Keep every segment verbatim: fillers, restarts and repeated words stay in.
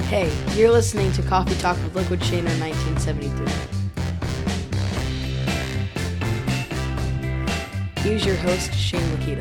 Hey, you're listening to Coffee Talk with Liquid Shano nineteen seventy-three. Here's your host, Shane Lakita.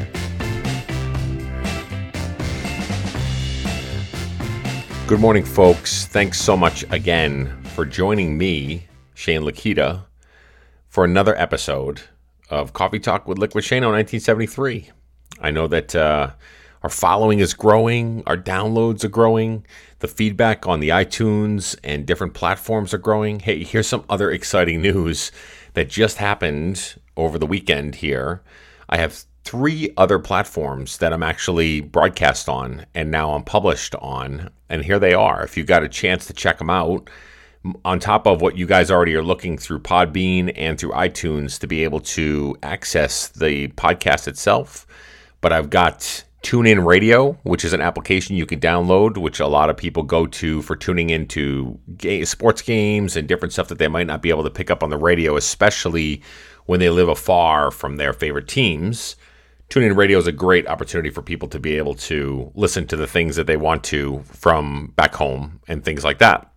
Good morning, folks. Thanks so much again for joining me, Shane Lakita, for another episode of Coffee Talk with Liquid Shano nineteen seventy-three. I know that uh, our following is growing, our downloads are growing, the feedback on the iTunes and different platforms are growing. Hey, here's some other exciting news that just happened over the weekend here. I have three other platforms that I'm actually broadcast on and now I'm published on, and here they are. If you got a chance to check them out, on top of what you guys already are looking through Podbean and through iTunes to be able to access the podcast itself, but I've got TuneIn Radio, which is an application you can download, which a lot of people go to for tuning into ga- sports games and different stuff that they might not be able to pick up on the radio, especially when they live afar from their favorite teams. TuneIn Radio is a great opportunity for people to be able to listen to the things that they want to from back home and things like that.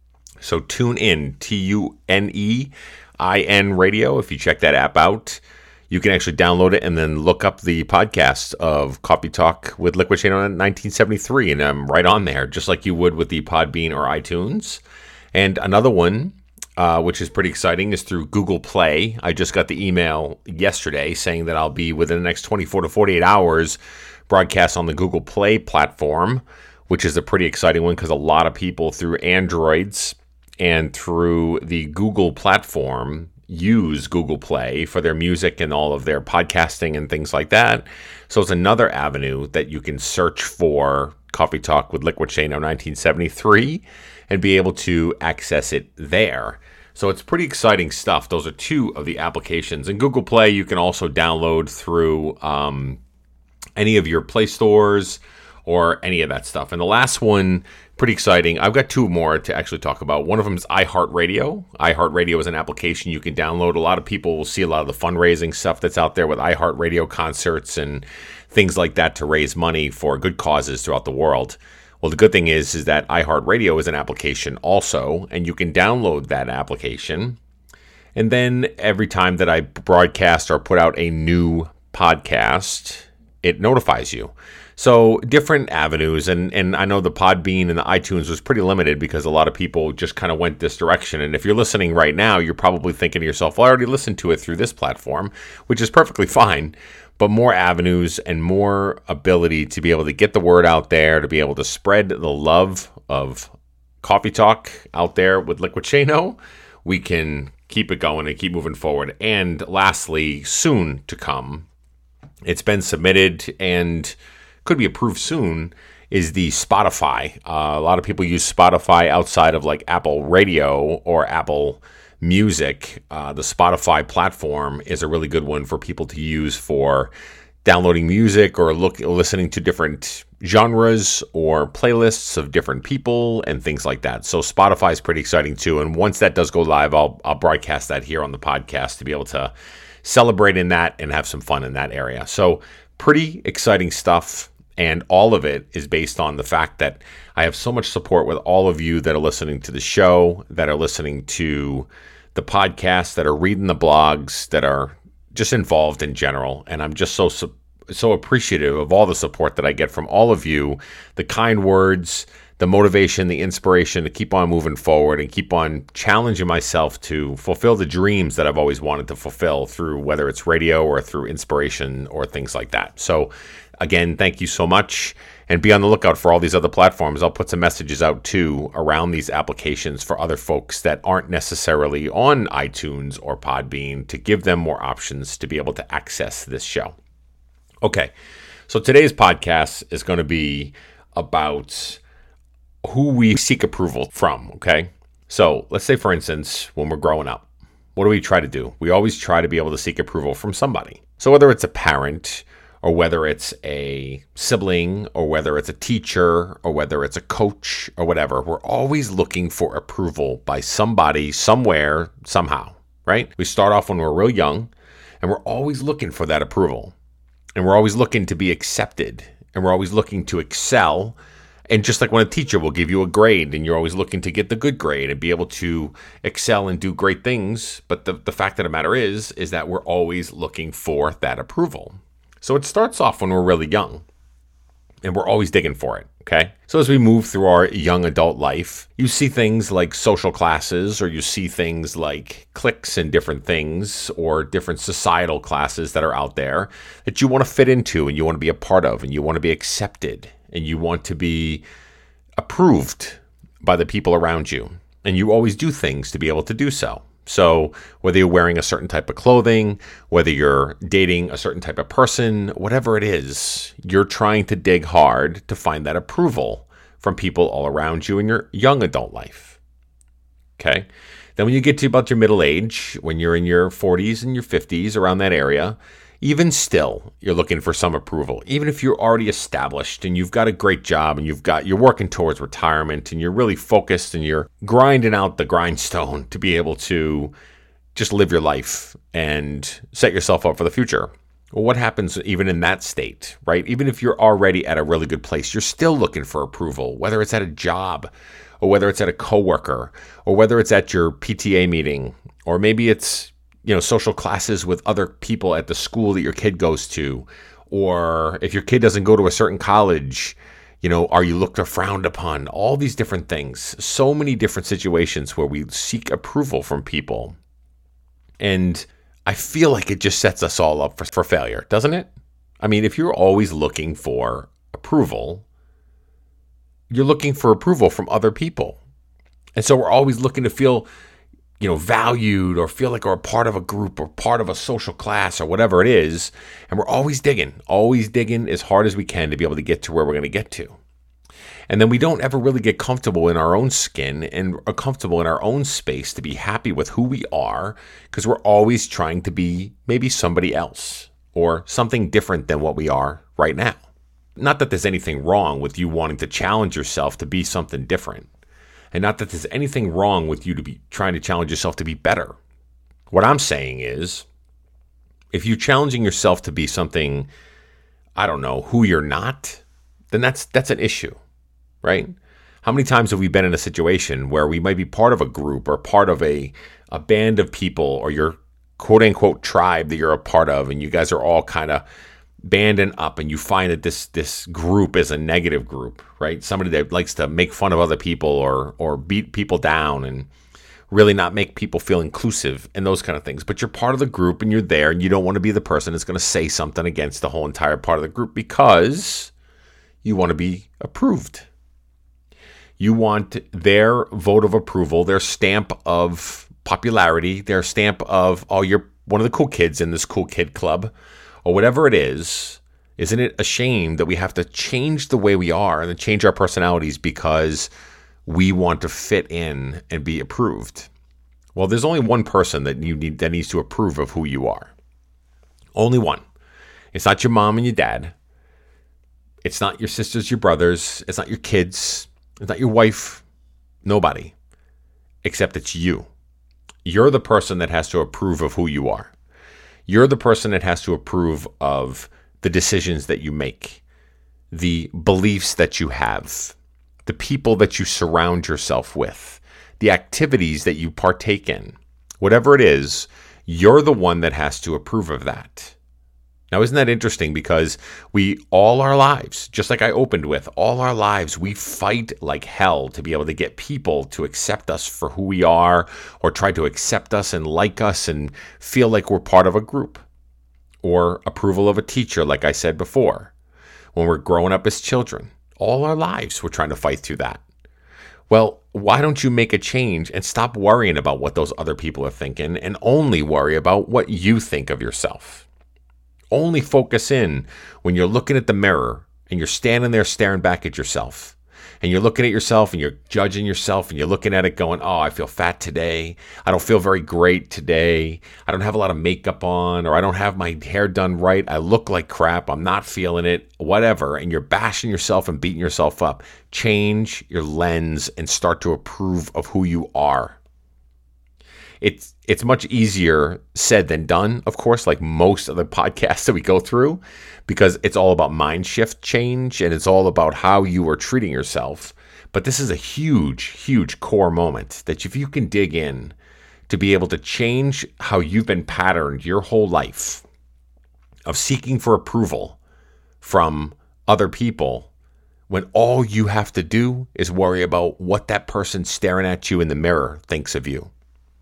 So TuneIn, T U N E I N Radio, if you check that app out, you can actually download it and then look up the podcast of Coffee Talk with Liquid Shano nineteen seventy-three, and I'm right on there, just like you would with the Podbean or iTunes. And another one, uh, which is pretty exciting, is through Google Play. I just got the email yesterday saying that I'll be within the next twenty-four to forty-eight hours broadcast on the Google Play platform, which is a pretty exciting one because a lot of people through Androids and through the Google platform use Google Play for their music and all of their podcasting and things like that. So it's another avenue that you can search for Coffee Talk with Liquid Shano nineteen seventy-three and be able to access it there. So it's pretty exciting stuff. Those are two of the applications. And Google Play you can also download through um, any of your Play stores or any of that stuff. And the last one, pretty exciting. I've got two more to actually talk about. One of them is iHeartRadio. iHeartRadio is an application you can download. A lot of people will see a lot of the fundraising stuff that's out there with iHeartRadio concerts and things like that to raise money for good causes throughout the world. Well, the good thing is, is that iHeartRadio is an application also, and you can download that application. And then every time that I broadcast or put out a new podcast, it notifies you. So different avenues, and, and I know the Podbean and the iTunes was pretty limited because a lot of people just kind of went this direction. And if you're listening right now, you're probably thinking to yourself, well, I already listened to it through this platform, which is perfectly fine. But more avenues and more ability to be able to get the word out there, to be able to spread the love of Coffee Talk out there with Liquid Shano, we can keep it going and keep moving forward. And lastly, soon to come, it's been submitted and could be approved soon, is the Spotify. Uh, a lot of people use Spotify outside of like Apple Radio or Apple Music. Uh, the Spotify platform is a really good one for people to use for downloading music or look listening to different genres or playlists of different people and things like that. So Spotify is pretty exciting too. And once that does go live, I'll I'll broadcast that here on the podcast to be able to celebrate in that and have some fun in that area. So pretty exciting stuff. And all of it is based on the fact that I have so much support with all of you that are listening to the show, that are listening to the podcast, that are reading the blogs, that are just involved in general. And I'm just so so appreciative of all the support that I get from all of you, the kind words, the motivation, the inspiration to keep on moving forward and keep on challenging myself to fulfill the dreams that I've always wanted to fulfill through whether it's radio or through inspiration or things like that. So again, thank you so much, and be on the lookout for all these other platforms. I'll put some messages out too around these applications for other folks that aren't necessarily on iTunes or Podbean to give them more options to be able to access this show. Okay, so today's podcast is going to be about who we seek approval from, okay? So let's say, for instance, when we're growing up, what do we try to do? We always try to be able to seek approval from somebody. So whether it's a parent, or whether it's a sibling, or whether it's a teacher, or whether it's a coach, or whatever, we're always looking for approval by somebody, somewhere, somehow, right? We start off when we're real young, and we're always looking for that approval. And we're always looking to be accepted, and we're always looking to excel And just like when a teacher will give you a grade and you're always looking to get the good grade and be able to excel and do great things. But the, the fact of the matter is, is that we're always looking for that approval. So it starts off when we're really young and we're always digging for it. Okay. So as we move through our young adult life, you see things like social classes, or you see things like cliques and different things, or different societal classes that are out there that you want to fit into and you want to be a part of and you want to be accepted. And you want to be approved by the people around you. And you always do things to be able to do so. So whether you're wearing a certain type of clothing, whether you're dating a certain type of person, whatever it is, you're trying to dig hard to find that approval from people all around you in your young adult life. Okay? Then when you get to about your middle age, when you're in your forties and your fifties, around that area, even still, you're looking for some approval. Even if you're already established and you've got a great job and you've got you're working towards retirement and you're really focused and you're grinding out the grindstone to be able to just live your life and set yourself up for the future. Well, what happens even in that state, right? Even if you're already at a really good place, you're still looking for approval, whether it's at a job or whether it's at a coworker or whether it's at your P T A meeting, or maybe it's you know, social classes with other people at the school that your kid goes to, or if your kid doesn't go to a certain college, you know, are you looked or frowned upon? All these different things, so many different situations where we seek approval from people. And I feel like it just sets us all up for, for failure, doesn't it? I mean, if you're always looking for approval, you're looking for approval from other people. And so we're always looking to feel you know, valued or feel like we're a part of a group or part of a social class or whatever it is. And we're always digging, always digging as hard as we can to be able to get to where we're going to get to. And then we don't ever really get comfortable in our own skin and are comfortable in our own space to be happy with who we are, because we're always trying to be maybe somebody else or something different than what we are right now. Not that there's anything wrong with you wanting to challenge yourself to be something different. And not that there's anything wrong with you to be trying to challenge yourself to be better. What I'm saying is, if you're challenging yourself to be something, I don't know, who you're not, then that's that's an issue, right? How many times have we been in a situation where we might be part of a group or part of a, a band of people or your quote-unquote tribe that you're a part of, and you guys are all kind of banding up, and you find that this this group is a negative group, right? Somebody that likes to make fun of other people or or beat people down and really not make people feel inclusive and those kind of things. But you're part of the group and you're there, and you don't want to be the person that's going to say something against the whole entire part of the group because you want to be approved. You want their vote of approval, their stamp of popularity, their stamp of, oh, you're one of the cool kids in this cool kid club, or whatever it is. Isn't it a shame that we have to change the way we are and change our personalities because we want to fit in and be approved? Well, there's only one person that you need that needs to approve of who you are. Only one. It's not your mom and your dad. It's not your sisters, your brothers. It's not your kids. It's not your wife. Nobody. Except it's you. You're the person that has to approve of who you are. You're the person that has to approve of the decisions that you make, the beliefs that you have, the people that you surround yourself with, the activities that you partake in. Whatever it is, you're the one that has to approve of that. Now, isn't that interesting? Because we, all our lives, just like I opened with, all our lives, we fight like hell to be able to get people to accept us for who we are, or try to accept us and like us and feel like we're part of a group, or approval of a teacher, like I said before. When we're growing up as children, all our lives, we're trying to fight through that. Well, why don't you make a change and stop worrying about what those other people are thinking and only worry about what you think of yourself? Only focus in when you're looking at the mirror and you're standing there staring back at yourself, and you're looking at yourself and you're judging yourself and you're looking at it going, oh, I feel fat today. I don't feel very great today. I don't have a lot of makeup on, or I don't have my hair done right. I look like crap. I'm not feeling it, whatever. And you're bashing yourself and beating yourself up. Change your lens and start to approve of who you are. it's it's much easier said than done, of course, like most of the podcasts that we go through, because it's all about mind shift change and it's all about how you are treating yourself. But this is a huge, huge core moment that if you can dig in to be able to change how you've been patterned your whole life of seeking for approval from other people, when all you have to do is worry about what that person staring at you in the mirror thinks of you.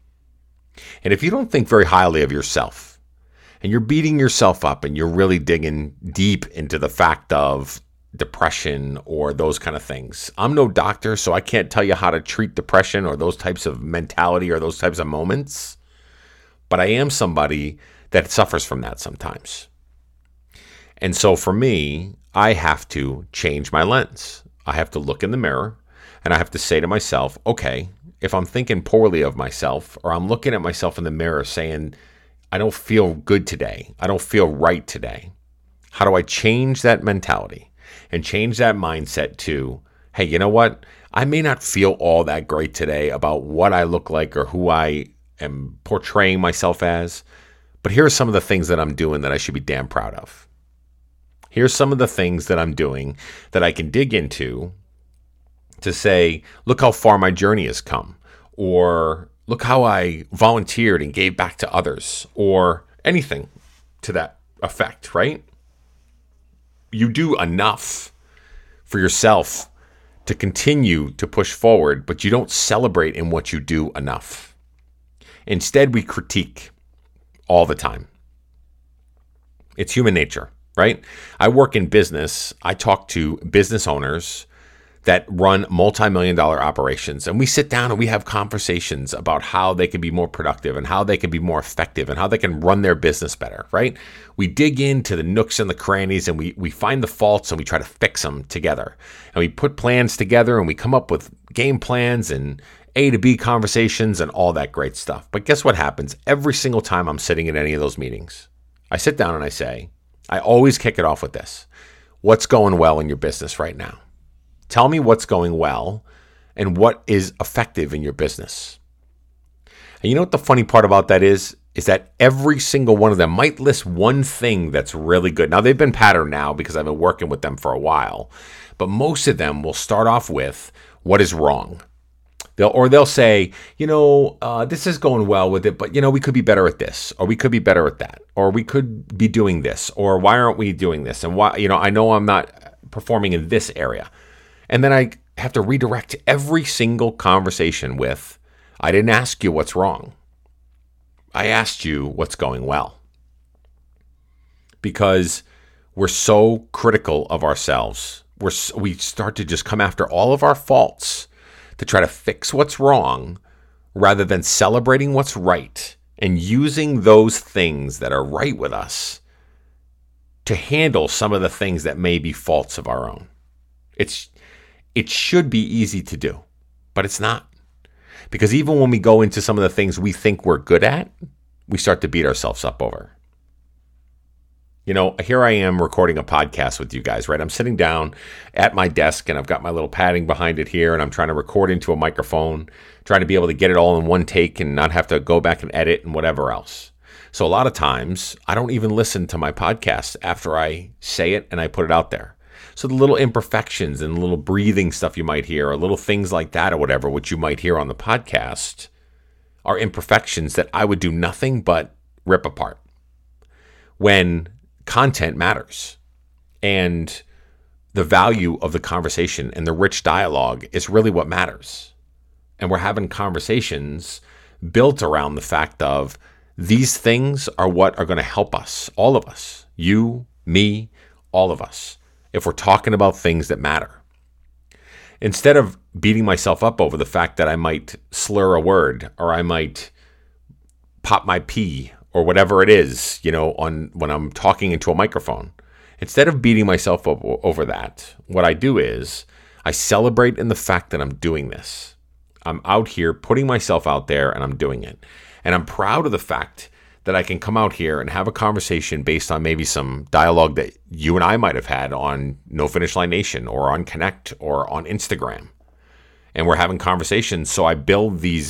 And if you don't think very highly of yourself, and you're beating yourself up and you're really digging deep into the fact of depression or those kind of things. I'm no doctor, so I can't tell you how to treat depression or those types of mentality or those types of moments. But I am somebody that suffers from that sometimes. And so for me, I have to change my lens. I have to look in the mirror and I have to say to myself, okay, if I'm thinking poorly of myself or I'm looking at myself in the mirror saying, I don't feel good today, I don't feel right today, how do I change that mentality and change that mindset to, hey, you know what? I may not feel all that great today about what I look like or who I am portraying myself as, but here are some of the things that I'm doing that I should be damn proud of. Here's some of the things that I'm doing that I can dig into to say, look how far my journey has come, or look how I volunteered and gave back to others, or anything to that effect, right? You do enough for yourself to continue to push forward, but you don't celebrate in what you do enough. Instead, we critique all the time. It's human nature, right? I work in business. I talk to business owners that run multi-million dollar operations. And we sit down and we have conversations about how they can be more productive and how they can be more effective and how they can run their business better, right? We dig into the nooks and the crannies and we, we find the faults and we try to fix them together. And we put plans together and we come up with game plans and A to B conversations and all that great stuff. But guess what happens every single time I'm sitting in any of those meetings? I sit down and I say, I always kick it off with this. What's going well in your business right now? Tell me what's going well and what is effective in your business. And you know what the funny part about that is? Is that every single one of them might list one thing that's really good. Now, they've been patterned now because I've been working with them for a while. But most of them will start off with what is wrong. They'll, or they'll say, you know, uh, this is going well with it, but, you know, we could be better at this, or we could be better at that, or we could be doing this, or why aren't we doing this? And why, you know, I know I'm not performing in this area. And then I have to redirect every single conversation with, I didn't ask you what's wrong. I asked you what's going well. Because we're so critical of ourselves. We're, we start to just come after all of our faults to try to fix what's wrong rather than celebrating what's right and using those things that are right with us to handle some of the things that may be faults of our own. It's It should be easy to do, but it's not. Because even when we go into some of the things we think we're good at, we start to beat ourselves up over. You know, here I am recording a podcast with you guys, right? I'm sitting down at my desk and I've got my little padding behind it here and I'm trying to record into a microphone, trying to be able to get it all in one take and not have to go back and edit and whatever else. So a lot of times I don't even listen to my podcast after I say it and I put it out there. So the little imperfections and little breathing stuff you might hear or little things like that or whatever, which you might hear on the podcast, are imperfections that I would do nothing but rip apart when content matters and the value of the conversation and the rich dialogue is really what matters. And we're having conversations built around the fact of these things are what are going to help us, all of us, you, me, all of us, if we're talking about things that matter. Instead of beating myself up over the fact that I might slur a word or I might pop my pee or whatever it is, you know, on when I'm talking into a microphone, instead of beating myself up over that, what I do is I celebrate in the fact that I'm doing this. I'm out here putting myself out there and I'm doing it. And I'm proud of the fact that I can come out here and have a conversation based on maybe some dialogue that you and I might have had on No Finish Line Nation or on Connect or on Instagram. And we're having conversations. So I build these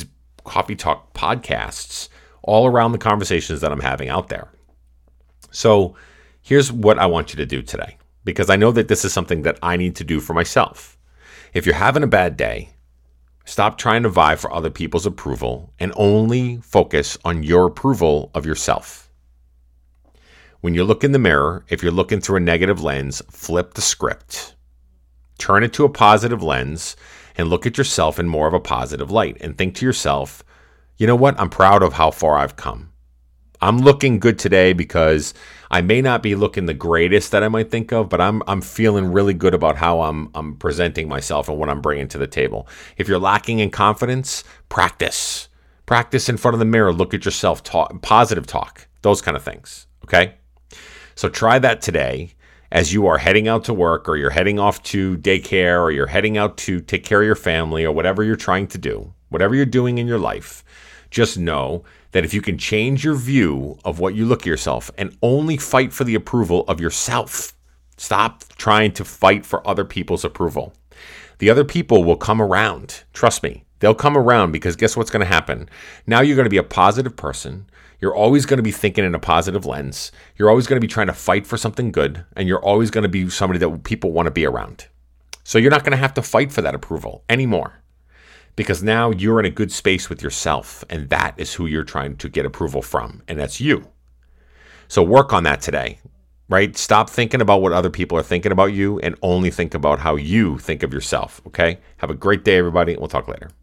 Coffee Talk podcasts all around the conversations that I'm having out there. So here's what I want you to do today, because I know that this is something that I need to do for myself. If you're having a bad day, stop trying to vie for other people's approval and only focus on your approval of yourself. When you look in the mirror, if you're looking through a negative lens, flip the script. Turn it to a positive lens and look at yourself in more of a positive light and think to yourself, you know what? I'm proud of how far I've come. I'm looking good today because I may not be looking the greatest that I might think of, but I'm I'm feeling really good about how I'm I'm presenting myself and what I'm bringing to the table. If you're lacking in confidence, practice. Practice in front of the mirror. Look at yourself. Talk, positive talk. Those kind of things. Okay? So try that today as you are heading out to work, or you're heading off to daycare, or you're heading out to take care of your family, or whatever you're trying to do, whatever you're doing in your life. Just know that if you can change your view of what you look at yourself and only fight for the approval of yourself, stop trying to fight for other people's approval. The other people will come around. Trust me, they'll come around, because guess what's going to happen? Now you're going to be a positive person. You're always going to be thinking in a positive lens. You're always going to be trying to fight for something good, and you're always going to be somebody that people want to be around. So you're not going to have to fight for that approval anymore. Because now you're in a good space with yourself, and that is who you're trying to get approval from, and that's you. So work on that today, right? Stop thinking about what other people are thinking about you and only think about how you think of yourself, okay? Have a great day, everybody. We'll talk later.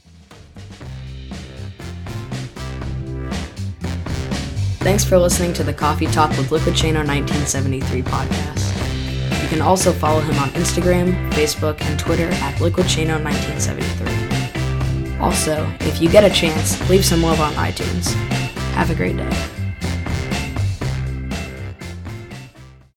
Thanks for listening to the Coffee Talk with Liquid Shano nineteen seventy-three podcast. You can also follow him on Instagram, Facebook, and Twitter at Liquid Shano nineteen seventy-three. Also, if you get a chance, leave some love on iTunes. Have a great day.